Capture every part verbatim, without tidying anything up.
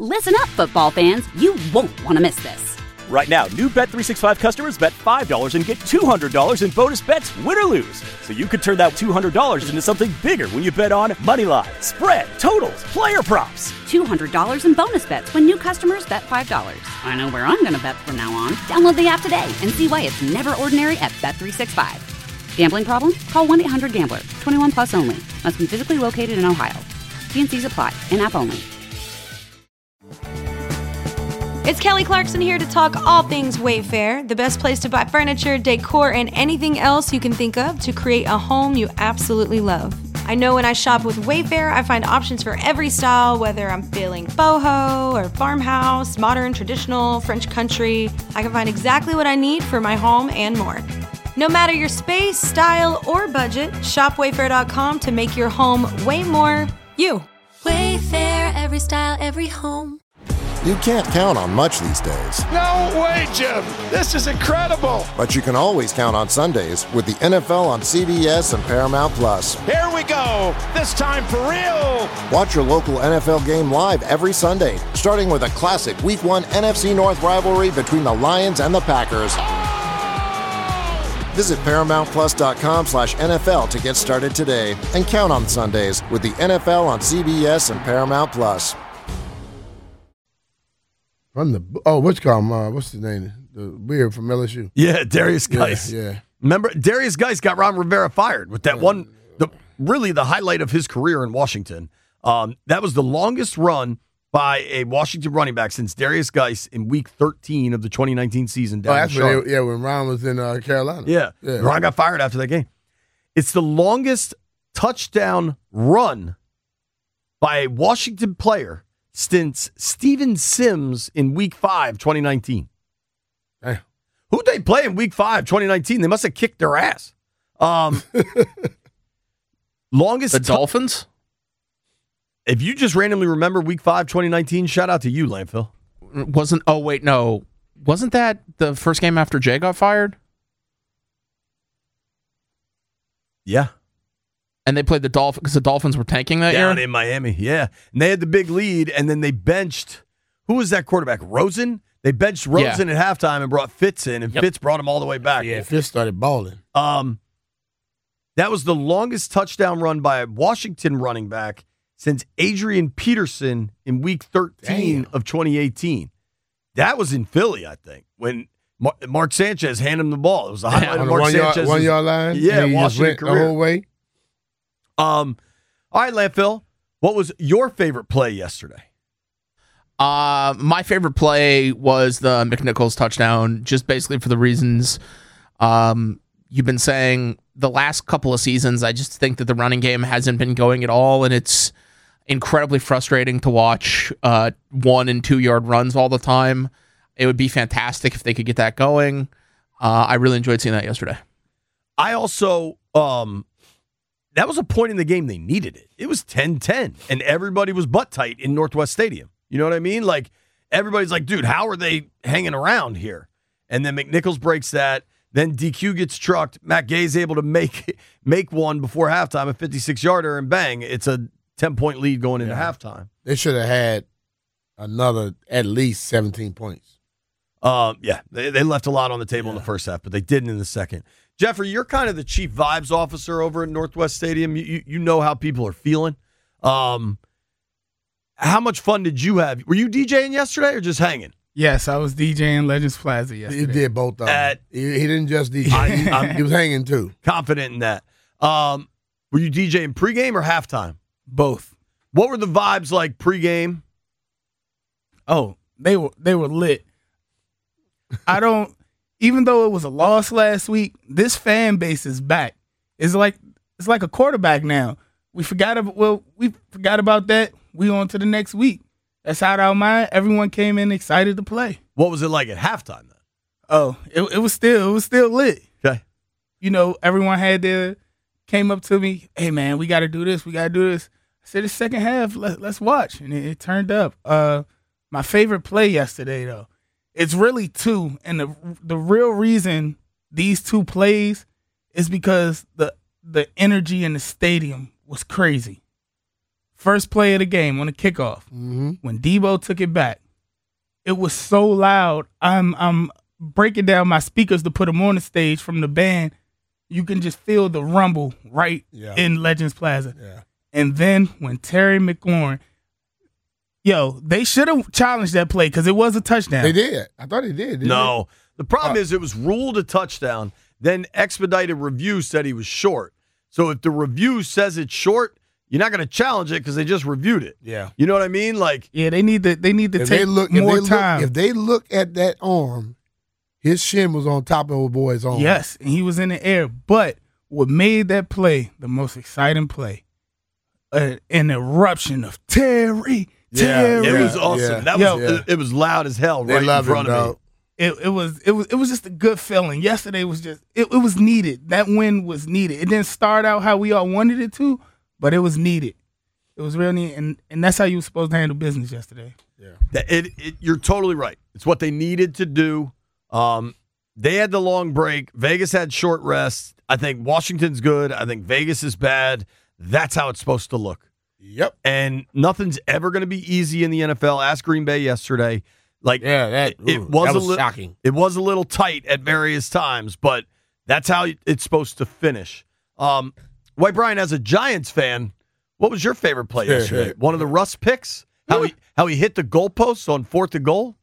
Listen up, football fans. You won't want to miss this. Right now, new Bet three sixty-five customers bet five dollars and get two hundred dollars in bonus bets, win or lose. So you could turn that two hundred dollars into something bigger when you bet on money line, spread, totals, player props. two hundred dollars in bonus bets when new customers bet five dollars. I know where I'm going to bet from now on. Download the app today and see why it's never ordinary at Bet three sixty-five. Gambling problem? Call one eight hundred gambler. twenty-one plus only. Must be physically located in Ohio. T and C's apply. In-app only. It's Kelly Clarkson here to talk all things Wayfair, the best place to buy furniture, decor, and anything else you can think of to create a home you absolutely love. I know when I shop with Wayfair, I find options for every style, whether I'm feeling boho or farmhouse, modern, traditional, French country. I can find exactly what I need for my home and more. No matter your space, style, or budget, shop wayfair dot com to make your home way more you. Wayfair, every style, every home. You can't count on much these days. No way, Jim. This is incredible. But you can always count on Sundays with the N F L on C B S and Paramount Plus. Here we go. This time for real. Watch your local N F L game live every Sunday, starting with a classic Week one N F C North rivalry between the Lions and the Packers. Visit ParamountPlus.com slash NFL to get started today and count on Sundays with the N F L on C B S and Paramount Plus. From the oh, what's called uh, what's the name? The weird from L S U. Yeah, Darius Geis. Yeah, yeah. Remember, Darius Geis got Ron Rivera fired with that yeah. one. The really the highlight of his career in Washington. Um, that was the longest run by a Washington running back since Darius Geis in Week thirteen of the twenty nineteen season. Down oh, that's in when they, yeah, when Ron was in uh, Carolina. Yeah. yeah, Ron got fired after that game. It's the longest touchdown run by a Washington player since Steven Sims in Week five, twenty nineteen. Hey. Who'd they play in Week five, twenty nineteen? They must have kicked their ass. Um, longest The Dolphins? T- if you just randomly remember Week five, twenty nineteen, shout out to you, Landfill. Wasn't, oh, wait, no. Wasn't that the first game after Jay got fired? Yeah. And they played the Dolphins because the Dolphins were tanking that Down year? in Miami, yeah. And they had the big lead, and then they benched, who was that quarterback? Rosen? They benched Rosen yeah. at halftime and brought Fitz in, and yep. Fitz brought him all the way back. Yeah, Fitz started balling. Um, that was the longest touchdown run by a Washington running back since Adrian Peterson in Week thirteen Damn. Of twenty eighteen. That was in Philly, I think, when Mar- Mark Sanchez handed him the ball. It was the highlight yeah, of Mark one Sanchez. Yard, one yard line? Yeah, he Washington just went career. the whole way? Um, all right, Landfill, what was your favorite play yesterday? Uh, my favorite play was the McNichols touchdown, just basically for the reasons um, you've been saying the last couple of seasons. I just think that the running game hasn't been going at all, and it's incredibly frustrating to watch uh, one and two yard runs all the time. It would be fantastic if they could get that going. Uh, I really enjoyed seeing that yesterday. I also... Um, That was a point in the game they needed it. It was ten ten, and everybody was butt tight in Northwest Stadium. You know what I mean? Like, everybody's like, dude, how are they hanging around here? And then McNichols breaks that. Then D Q gets trucked. Matt Gay's able to make make one before halftime, a fifty-six yarder, and bang, it's a ten-point lead going into yeah. halftime. They should have had another at least seventeen points. Um, yeah, they, they left a lot on the table yeah. in the first half, but they didn't in the second. Jeffrey, you're kind of the chief vibes officer over at Northwest Stadium. You, you, you know how people are feeling. Um, how much fun did you have? Were you DJing yesterday or just hanging? Yes, I was DJing Legends Plaza yesterday. He did both of them. At, he, he didn't just D J. I, he was hanging too. Confident in that. Um, were you DJing pregame or halftime? Both. What were the vibes like pregame? Oh, they were they were lit. I don't. Even though it was a loss last week, this fan base is back. It's like it's like a quarterback now. We forgot about well, we forgot about that. We on to the next week. That's out of our mind. Everyone came in excited to play. What was it like at halftime then? Oh, it, it was still it was still lit. Okay. You know, everyone had their came up to me. Hey man, we got to do this. We got to do this. I said the second half. Let, let's watch, and it, it turned up. Uh, my favorite play yesterday though. It's really two, and the the real reason these two plays is because the the energy in the stadium was crazy. first play of the game on the kickoff, Mm-hmm. when Debo took it back, it was so loud. I'm I'm breaking down my speakers to put them on the stage from the band. You can just feel the rumble right Yeah. in Legends Plaza. Yeah. And then when Terry McLaurin, yo, they should have challenged that play because it was a touchdown. They did. I thought they did. didn't No. The problem Uh, is it was ruled a touchdown. Then expedited review said he was short. So if the review says it's short, you're not going to challenge it because they just reviewed it. they? Yeah. You know what I mean? Like, Yeah, they need to they need to If take they look, more if they time. Look, if they look at that arm, his shin was on top of a boy's arm. Yes, and he was in the air. But what made that play the most exciting play? Uh, an eruption of Terry, Yeah, Terry. it was Yeah, awesome. yeah, That Yo. was it, it was loud as hell They right in love front him, of me. dog. It, it was it was it was just a good feeling. Yesterday was just it, it was needed. That win was needed. It didn't start out how we all wanted it to, but it was needed. It was real neat, and, and that's how you were supposed to handle business yesterday. That- It, it, you're totally right. It's what they needed to do. Um, they had the long break. Vegas had short rest. I think Washington's good. I think Vegas is bad. That's how it's supposed to look. Yep. And nothing's ever going to be easy in the N F L. Ask Green Bay yesterday. Like, Yeah, that, it, ooh, was, that was a li- shocking. It was a little tight at various times, but that's how it's supposed to finish. Um, White Brian, as a Giants fan, what was your favorite play yesterday? One of the Russ picks? How he how he hit the goalposts on fourth and goal?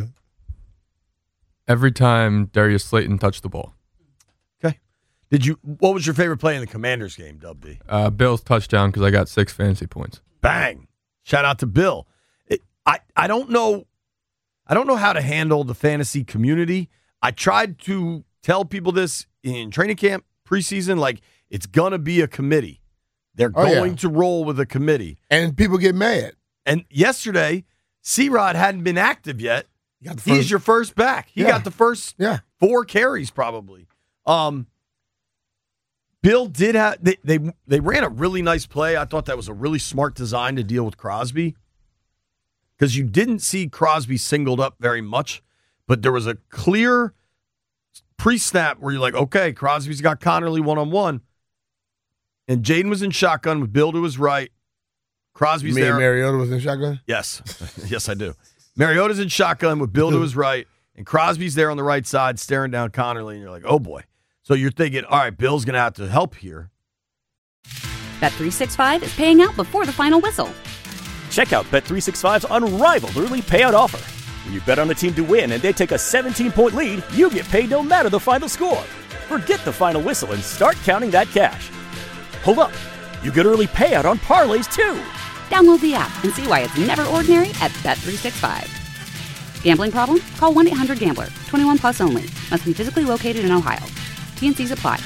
Every time Darius Slayton touched the ball. Okay. Did you? What was your favorite play in the Commanders game, Dub D? Uh, Bill's touchdown because I got six fantasy points. Bang! Shout out to Bill. It, I I don't know, I don't know how to handle the fantasy community. I tried to tell people this in training camp, preseason. Like, it's gonna be a committee. They're Oh, yeah. going to roll with a committee. And people get mad. And yesterday, C-Rod hadn't been active yet. You got the He's first- your first back. He Yeah. got the first Yeah. four carries probably. Um, Bill did have they, they they ran a really nice play. I thought that was a really smart design to deal with Crosby because you didn't see Crosby singled up very much, but there was a clear pre-snap where you're like, okay, Crosby's got Connerly one-on-one, and Jaden was in shotgun with Bill to his right. Crosby's Me there. and Mariota was in shotgun? Yes. Yes, I do. Mariota's in shotgun with Bill to his right, and Crosby's there on the right side staring down Connerly, and you're like, oh, boy. So you're thinking, all right, Bill's going to have to help here. Bet three sixty-five is paying out before the final whistle. Check out Bet three sixty-five's unrivaled early payout offer. When you bet on a team to win and they take a seventeen-point lead, you get paid no matter the final score. Forget the final whistle and start counting that cash. Hold up. You get early payout on parlays, too. Download the app and see why it's never ordinary at Bet three sixty-five. Gambling problem? Call one eight hundred gambler. twenty-one plus only. Must be physically located in Ohio. T and C's apply.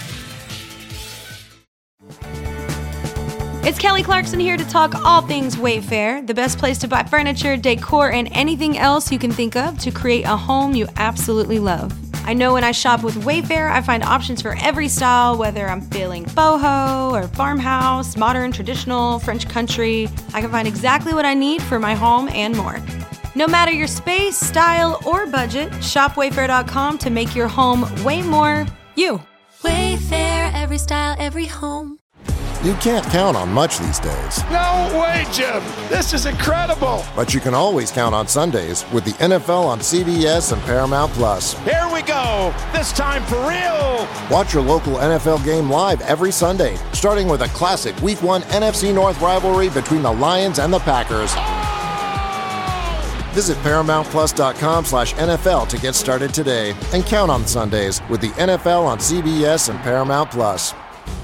It's Kelly Clarkson here to talk all things Wayfair, the best place to buy furniture, decor, and anything else you can think of to create a home you absolutely love. I know when I shop with Wayfair, I find options for every style, whether I'm feeling boho or farmhouse, modern, traditional, French country. I can find exactly what I need for my home and more. No matter your space, style, or budget, shop wayfair dot com to make your home way more you. Wayfair, every style, every home. You can't count on much these days, No way, Jim. This is incredible. but you can always count on Sundays with the N F L on C B S and Paramount Plus. Here we go. This time for real. Watch your local N F L game live every Sunday, starting with a classic Week one N F C North rivalry between the Lions and the Packers. Visit paramount plus dot com slash N F L to get started today and count on Sundays with the N F L on C B S and Paramount Plus.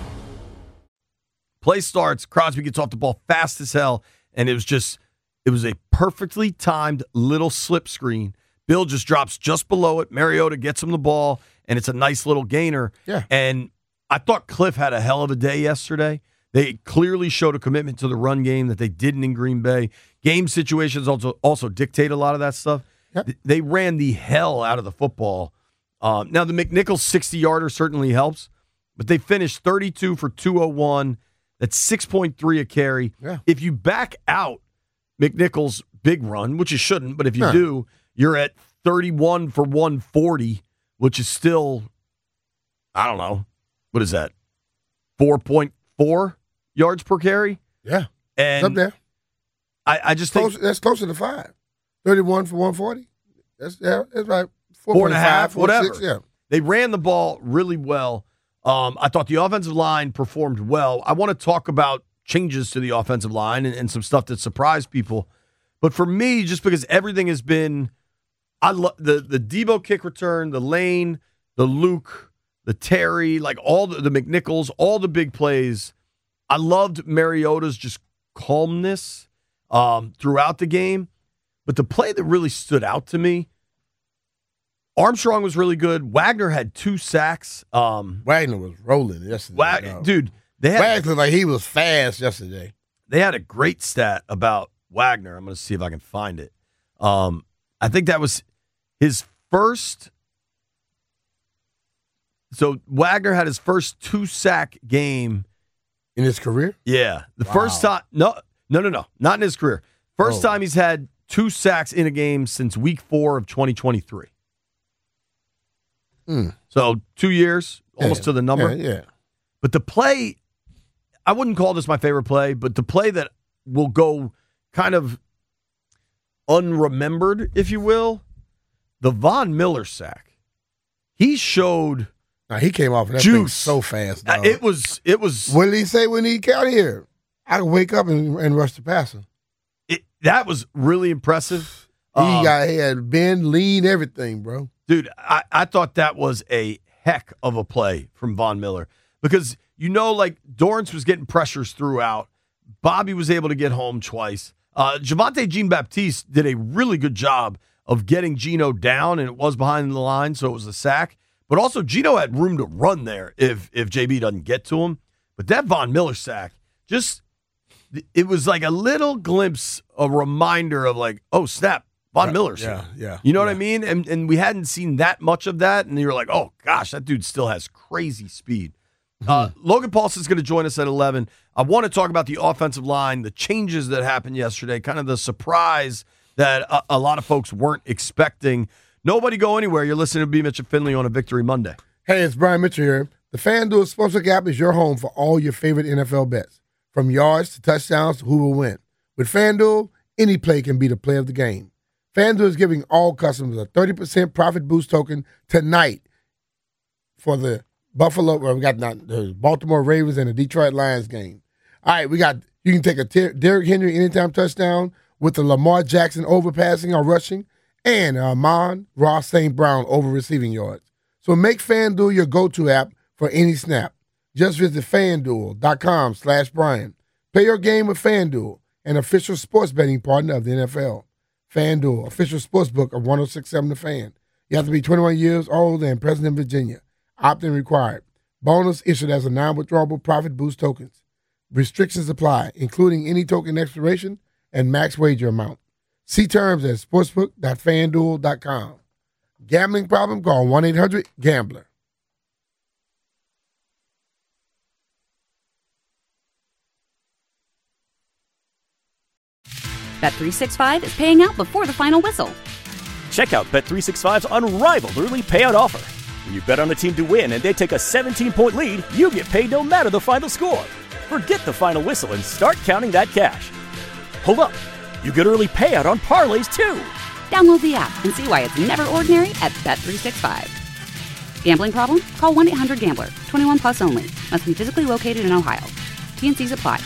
Play starts. Crosby gets off the ball fast as hell, and it was just, it was a perfectly timed little slip screen. Bill just drops just below it. Mariota gets him the ball, and it's a nice little gainer. Yeah. And I thought Cliff had a hell of a day yesterday. They clearly showed a commitment to the run game that they didn't in Green Bay. Game situations also also dictate a lot of that stuff. Yep. Th- They ran the hell out of the football. Um, now, the McNichols sixty-yarder certainly helps, but they finished thirty-two for two oh one. That's six point three a carry. Yeah. If you back out McNichols' big run, which you shouldn't, but if you Huh. do, you're at thirty-one for one forty, which is still, I don't know, what is that? four point four yards per carry? Yeah. And It's up there. I, I just think Close, that's closer to five. thirty-one for one forty. That's yeah, that's right. four, four and a half, four, whatever. Six, yeah. They ran the ball really well. Um, I thought the offensive line performed well. I want to talk about changes to the offensive line and, and some stuff that surprised people. But for me, just because everything has been, I love the the Debo kick return, the Lane, the Luke, the Terry, like all the, the McNichols, all the big plays. I loved Mariota's just calmness um, throughout the game. But the play that really stood out to me, Armstrong was really good. Wagner had two sacks. Um, Wagner was rolling yesterday. Wag- no. Dude, they had, Wagner like he was fast yesterday. they had a great stat about Wagner. I'm going to see if I can find it. Um, I think that was his first. So Wagner had his first two-sack game. In his career? Yeah. The Wow. first time. No, no, no, no. Not in his career. First Oh. time he's had two sacks in a game since week four of twenty twenty-three. Mm. So two years, almost Yeah, to the number. Yeah, yeah. But the play, I wouldn't call this my favorite play, but the play that will go kind of unremembered, if you will, the Von Miller sack. He showed Now, he came off of that thing juice so fast. Uh, dog. It was, it was, What did he say when he got here? I could wake up and, and rush the passer. it, that was really impressive. He Um, got he had bend, lean, everything, bro. Dude, I, I thought that was a heck of a play from Von Miller because, you know, like Dorrance was getting pressures throughout. Bobby was able to get home twice. Uh, Javonte Jean-Baptiste did a really good job of getting Geno down, and it was behind the line, so it was a sack. But also, Geno had room to run there if if J B doesn't get to him. But that Von Miller sack, just, it was like a little glimpse, a reminder of like, oh, snap, Von Miller's Yeah, here. yeah. You know what yeah. I mean? And and we hadn't seen that much of that, and you're like, oh, gosh, that dude still has crazy speed. Uh, Logan Paulson's going to join us at eleven. I want to talk about the offensive line, the changes that happened yesterday, kind of the surprise that a, a lot of folks weren't expecting. Nobody go anywhere. You're listening to B. Mitch and Finley on a Victory Monday. Hey, it's Brian Mitchell here. The FanDuel Sportsbook app is your home for all your favorite N F L bets, from yards to touchdowns to who will win. With FanDuel, any play can be the play of the game. FanDuel is giving all customers a thirty percent profit boost token tonight for the Buffalo, well, we got not, the Baltimore Ravens and the Detroit Lions game. All right, we got, you can take a Ter- Derrick Henry anytime touchdown with the Lamar Jackson overpassing or rushing, and Amon Ross Saint Brown over receiving yards. So make FanDuel your go-to app for any snap. Just visit FanDuel.com slash Brian. Play your game with FanDuel, an official sports betting partner of the N F L. FanDuel, official sportsbook of one oh six point seven The Fan. You have to be twenty-one years old and present in Virginia. Opt-in required. Bonus issued as a non-withdrawable profit boost tokens. Restrictions apply, including any token expiration and max wager amount. See terms at sportsbook dot fan duel dot com. Gambling problem? Call one eight hundred gambler. Bet three sixty-five is paying out before the final whistle. Check out Bet three sixty-five's unrivaled early payout offer. When you bet on a team to win and they take a seventeen-point lead, you get paid no matter the final score. Forget the final whistle and start counting that cash. Hold up. You get early payout on parlays, too. Download the app and see why it's never ordinary at Bet three sixty-five. Gambling problem? Call one eight hundred gambler. twenty-one plus only. Must be physically located in Ohio. T N Cs apply.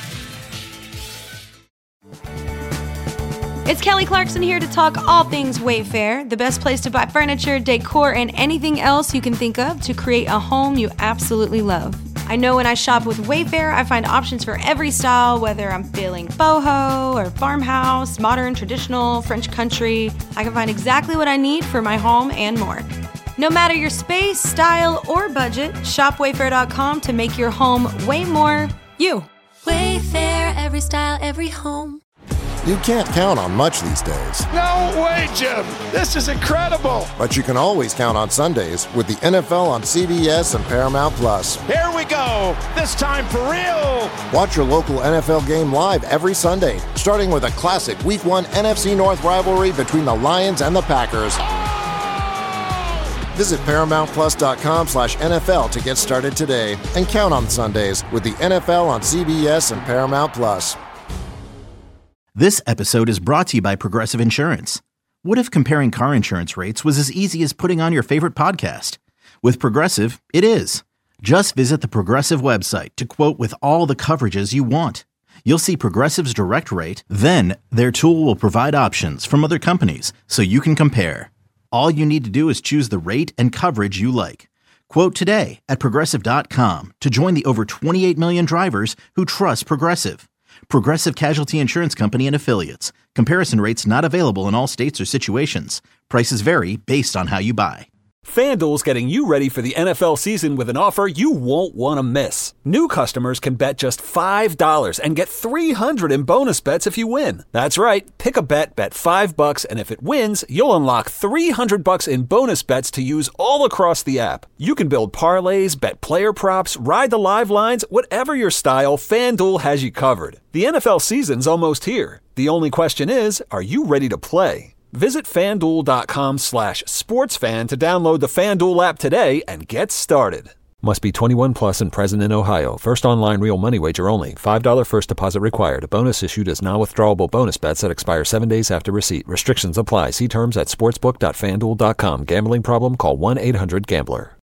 It's Kelly Clarkson here to talk all things Wayfair, the best place to buy furniture, decor, and anything else you can think of to create a home you absolutely love. I know when I shop with Wayfair, I find options for every style, whether I'm feeling boho or farmhouse, modern, traditional, French country. I can find exactly what I need for my home and more. No matter your space, style, or budget, shop wayfair dot com to make your home way more you. Wayfair, every style, every home. You can't count on much these days, No way, Jim. This is incredible. but you can always count on Sundays with the N F L on C B S and Paramount Plus. Here we go. This time for real. Watch your local N F L game live every Sunday, starting with a classic Week one N F C North rivalry between the Lions and the Packers. Visit ParamountPlus.com slash NFL to get started today and count on Sundays with the N F L on C B S and Paramount Plus. This episode is brought to you by Progressive Insurance. What if comparing car insurance rates was as easy as putting on your favorite podcast? With Progressive, it is. Just visit the Progressive website to quote with all the coverages you want. You'll see Progressive's direct rate, then their tool will provide options from other companies so you can compare. All you need to do is choose the rate and coverage you like. Quote today at Progressive dot com to join the over twenty-eight million drivers who trust Progressive. Progressive Casualty Insurance Company and Affiliates. Comparison rates not available in all states or situations. Prices vary based on how you buy. FanDuel's getting you ready for the N F L season with an offer you won't want to miss. New customers can bet just five dollars and get three hundred dollars in bonus bets if you win. That's right. Pick a bet, bet five bucks, and if it wins, you'll unlock three hundred bucks in bonus bets to use all across the app. You can build parlays, bet player props, ride the live lines, whatever your style, FanDuel has you covered. The N F L season's almost here. The only question is, are you ready to play? Visit FanDuel.com slash sportsfan to download the FanDuel app today and get started. Must be twenty-one plus and present in Ohio. First online real money wager only. five dollars first deposit required. Bonus issued as non-withdrawable bonus bets that expire seven days after receipt. Restrictions apply. See terms at sportsbook dot fan duel dot com. Gambling problem? Call one eight hundred gambler.